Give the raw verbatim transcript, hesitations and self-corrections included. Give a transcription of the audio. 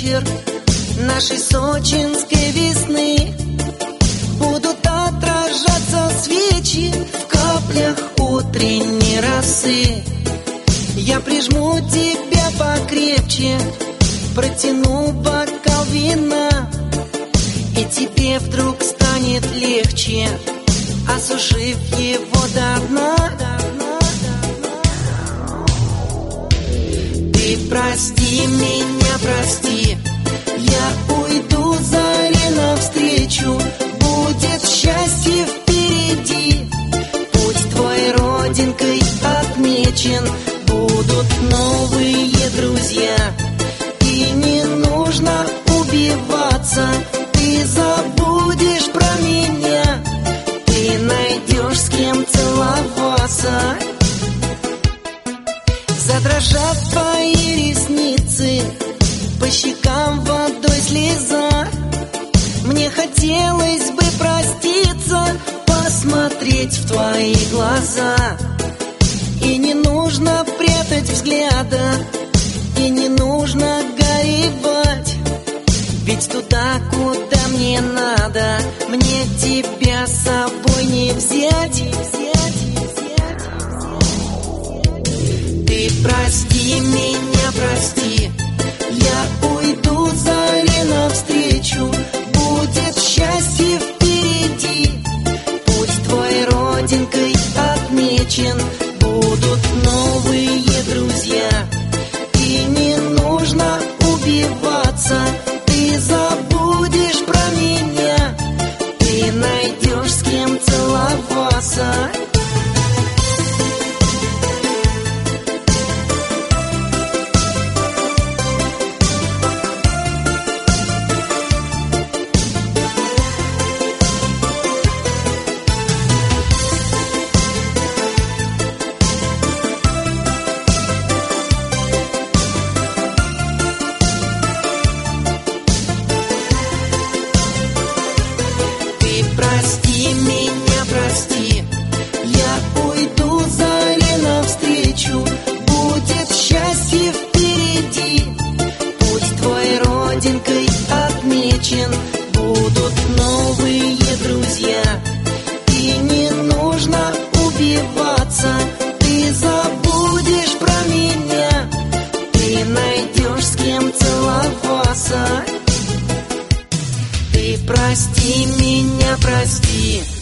вечер нашей сочинской весны. Будут отражаться свечи в каплях утренней росы. Я прижму тебя покрепче, протяну бокал вина, и тебе вдруг станет легче, осушив его до дна. Ты прости меня, прости, я уйду заре навстречу. Будет счастье впереди, путь твой родинкой отмечен. Будут новые друзья, и не нужно убиваться. Ты забудешь про меня, ты найдешь с кем целоваться. Задрожат твои ресницы, по щекам водой слеза. Мне хотелось бы проститься, посмотреть в твои глаза. И не нужно прятать взгляда, и не нужно горевать, ведь туда, куда мне надо, мне тебя с собой не взять. Ты прости меня, прости, я уйду заре навстречу. Будет счастье впереди, путь твой родинкой отмечен. Будут новые друзья, и не нужно убиваться. Ты забудешь про меня, ты найдешь с кем целоваться. Прости меня, прости, я уйду заре навстречу. Будет счастье впереди, путь твой родинкой отмечен. Будут новые друзья, и не нужно убиваться. Ты забудешь про меня, ты найдешь с кем целоваться. Ты прости меня, прости.